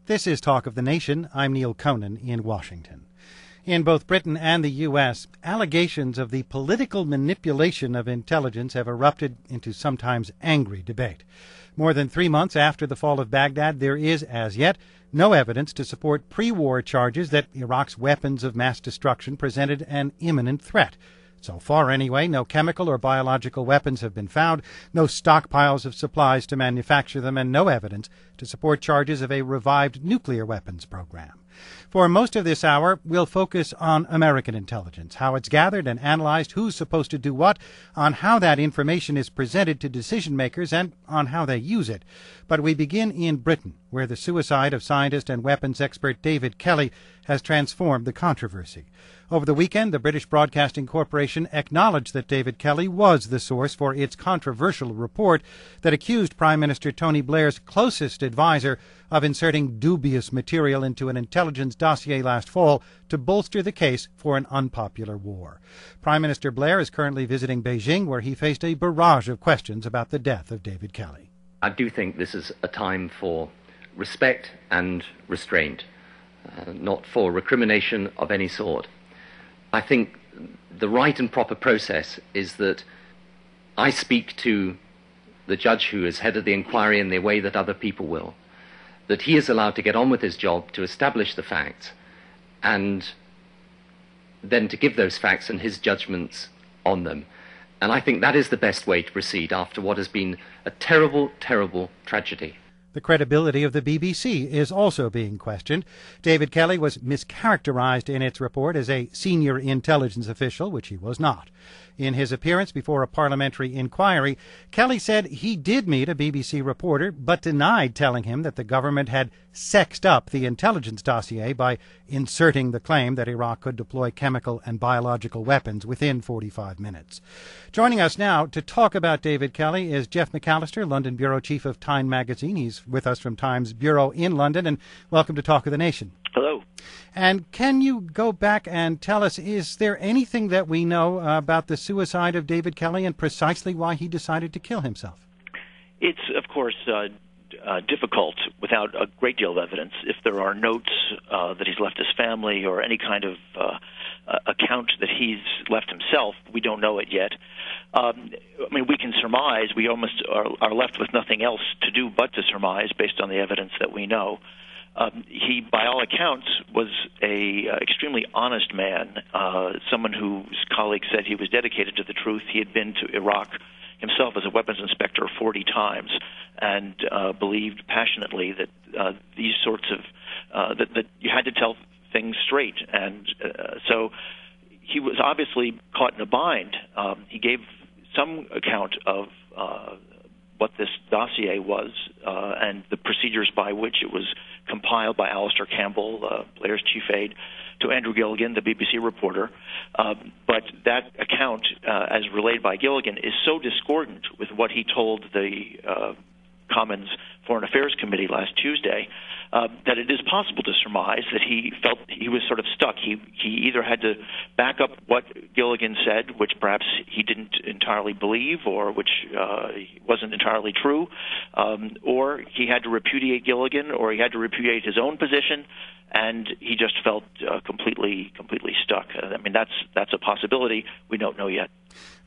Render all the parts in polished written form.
This is Talk of the Nation. I'm Neil Conan in Washington. In both Britain and the U.S., allegations of the political manipulation of intelligence have erupted into sometimes angry debate. More than 3 months after the fall of Baghdad, there is, as yet, no evidence to support pre-war charges that Iraq's weapons of mass destruction presented an imminent threat. So far, anyway, no chemical or biological weapons have been found, no stockpiles of supplies to manufacture them, and no evidence to support charges of a revived nuclear weapons program. For most of this hour, we'll focus on American intelligence, how it's gathered and analyzed, who's supposed to do what, on how that information is presented to decision makers, and on how they use it. But we begin in Britain, where the suicide of scientist and weapons expert David Kelly has transformed the controversy. Over the weekend, the British Broadcasting Corporation acknowledged that David Kelly was the source for its controversial report that accused Prime Minister Tony Blair's closest advisor of inserting dubious material into an intelligence dossier last fall to bolster the case for an unpopular war. Prime Minister Blair is currently visiting Beijing, where he faced a barrage of questions about the death of David Kelly. I do think this is a time for respect and restraint, not for recrimination of any sort. I think the right and proper process is that I speak to the judge who is head of the inquiry in the way that other people will, that he is allowed to get on with his job to establish the facts and then to give those facts and his judgments on them. And I think that is the best way to proceed after what has been a terrible, terrible tragedy. The credibility of the BBC is also being questioned. David Kelly was mischaracterized in its report as a senior intelligence official, which he was not. In his appearance before a parliamentary inquiry, Kelly said he did meet a BBC reporter, but denied telling him that the government had sexed up the intelligence dossier by inserting the claim that Iraq could deploy chemical and biological weapons within 45 minutes. Joining us now to talk about David Kelly is Jeff McAllister, London bureau chief of Time magazine. He's with us from Times Bureau in London, and welcome to Talk of the Nation. Hello. And can you go back and tell us, is there anything that we know about the suicide of David Kelly and precisely why he decided to kill himself? It's, of course, difficult without a great deal of evidence. If there are notes that he's left his family or any kind of account that he's left himself, we don't know it yet. We can surmise. We almost are left with nothing else to do but to surmise based on the evidence that we know. He, by all accounts, was a extremely honest man, someone whose colleagues said he was dedicated to the truth. He had been to Iraq himself as a weapons inspector 40 times and believed passionately that these sorts of that you had to tell things straight. And so he was obviously caught in a bind. He gave some account of what this dossier was and the procedures by which it was compiled by Alastair Campbell, Blair's chief aide, to Andrew Gilligan, the BBC reporter. But that account, as relayed by Gilligan, is so discordant with what he told the Commons Foreign Affairs Committee last Tuesday that it is possible to surmise that he felt he was sort of stuck. He either had to back up what Gilligan said, which perhaps he didn't entirely believe or which wasn't entirely true, or he had to repudiate Gilligan, or he had to repudiate his own position, and he just felt completely stuck. That's a possibility. We don't know yet.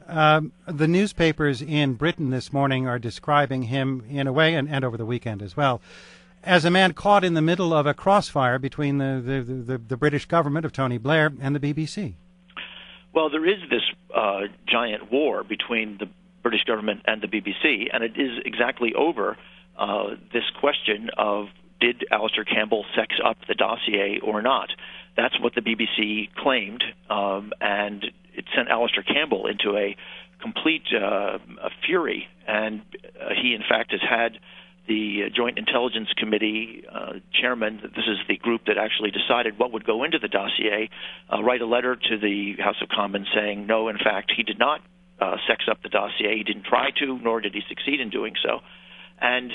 The newspapers in Britain this morning are describing him in a way, and over the weekend as well, as a man caught in the middle of a crossfire between the British government of Tony Blair and the BBC. Well, there is this giant war between the British government and the BBC, and it is exactly over this question of did Alastair Campbell sex up the dossier or not. That's what the BBC claimed, and it sent Alastair Campbell into a complete fury, and he, in fact, has had the Joint Intelligence Committee chairman, this is the group that actually decided what would go into the dossier, write a letter to the House of Commons saying, no, in fact, he did not sex up the dossier. He didn't try to, nor did he succeed in doing so. And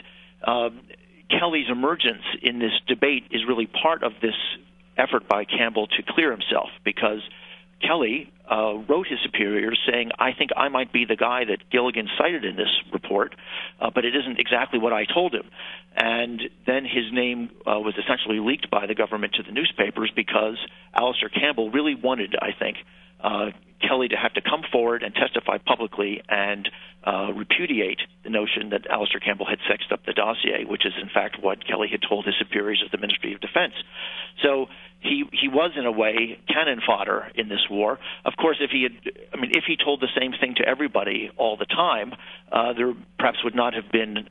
Kelly's emergence in this debate is really part of this effort by Campbell to clear himself, because Kelly wrote his superiors saying, I think I might be the guy that Gilligan cited in this report, but it isn't exactly what I told him. And then his name was essentially leaked by the government to the newspapers because Alastair Campbell really wanted, I think, Kelly to have to come forward and testify publicly and repudiate the notion that Alastair Campbell had sexed up the dossier, which is in fact what Kelly had told his superiors at the Ministry of Defense. So he was in a way cannon fodder in this war. Of course, if he told the same thing to everybody all the time, there perhaps would not have been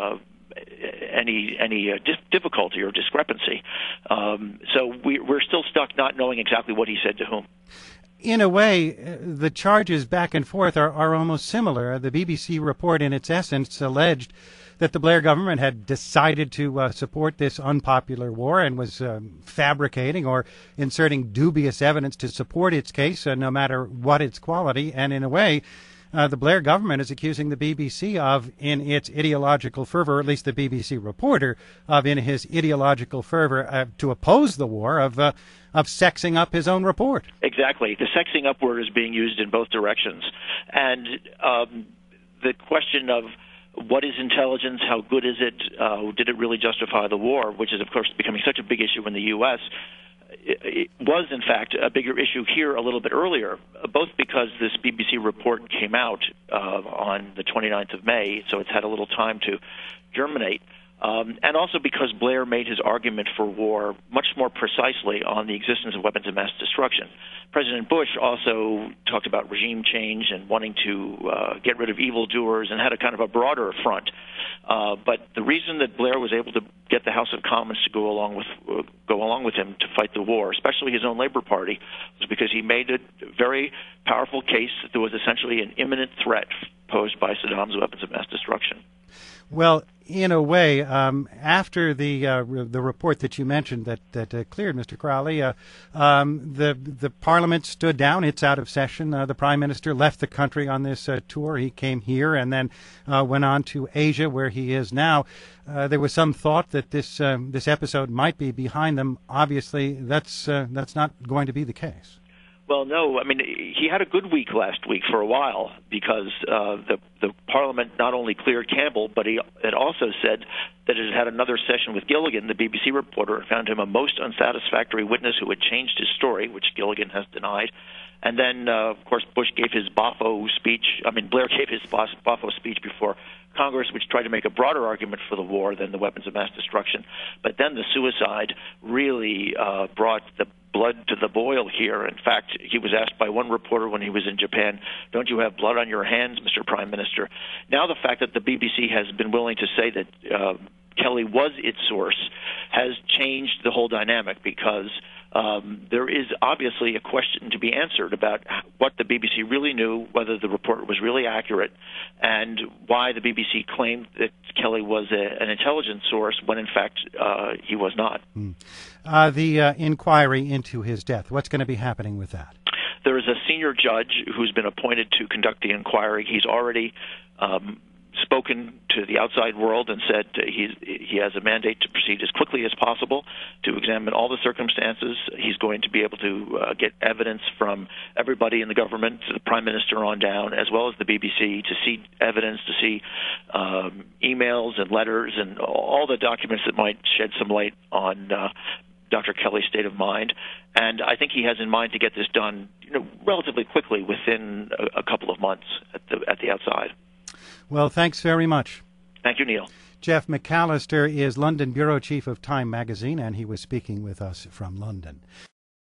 any difficulty or discrepancy. So we're still stuck not knowing exactly what he said to whom. In a way, the charges back and forth are almost similar. The BBC report, in its essence, alleged that the Blair government had decided to support this unpopular war and was fabricating or inserting dubious evidence to support its case, no matter what its quality. And in a way, the Blair government is accusing the BBC of, in its ideological fervor, or at least the BBC reporter, of, in his ideological fervor to oppose the war, of sexing up his own report. Exactly. The sexing up word is being used in both directions. And the question of what is intelligence, how good is it, did it really justify the war, which is, of course, becoming such a big issue in the U.S., it was, in fact, a bigger issue here a little bit earlier, both because this BBC report came out on the 29th of May, so it's had a little time to germinate, and also because Blair made his argument for war much more precisely on the existence of weapons of mass destruction. President Bush also talked about regime change and wanting to get rid of evildoers and had a kind of a broader front. But the reason that Blair was able to get the House of Commons to go along with him to fight the war, especially his own Labour Party, was because he made a very powerful case that there was essentially an imminent threat posed by Saddam's weapons of mass destruction. Well, in a way, after the report that you mentioned that cleared Mr. Crowley, the Parliament stood down. It's out of session. The Prime Minister left the country on this tour. He came here and then went on to Asia, where he is now. There was some thought that this episode might be behind them. Obviously, that's not going to be the case. Well, no. I mean, he had a good week last week for a while because the Parliament not only cleared Campbell, but it also said that it had another session with Gilligan, the BBC reporter, and found him a most unsatisfactory witness who had changed his story, which Gilligan has denied. And then, of course, Bush gave his Bafo speech. Blair gave his Bafo speech before Congress, which tried to make a broader argument for the war than the weapons of mass destruction. But then the suicide really brought the blood to the boil here. In fact, he was asked by one reporter when he was in Japan, "Don't you have blood on your hands, Mr. Prime Minister?" Now the fact that the BBC has been willing to say that Kelly was its source has changed the whole dynamic because there is obviously a question to be answered about what the BBC really knew, whether the report was really accurate, and why the BBC claimed that Kelly was an intelligence source when, in fact, he was not. The inquiry into his death, what's going to be happening with that? There is a senior judge who's been appointed to conduct the inquiry. He's already spoken to the outside world and said he has a mandate to proceed as quickly as possible to examine all the circumstances. He's going to be able to get evidence from everybody in the government, the Prime Minister on down, as well as the BBC, to see evidence, to see emails and letters and all the documents that might shed some light on Dr. Kelly's state of mind. And I think he has in mind to get this done relatively quickly, within a couple of months at the outside. Well, thanks very much. Thank you, Neil. Jeff McAllister is London Bureau Chief of Time magazine, and he was speaking with us from London.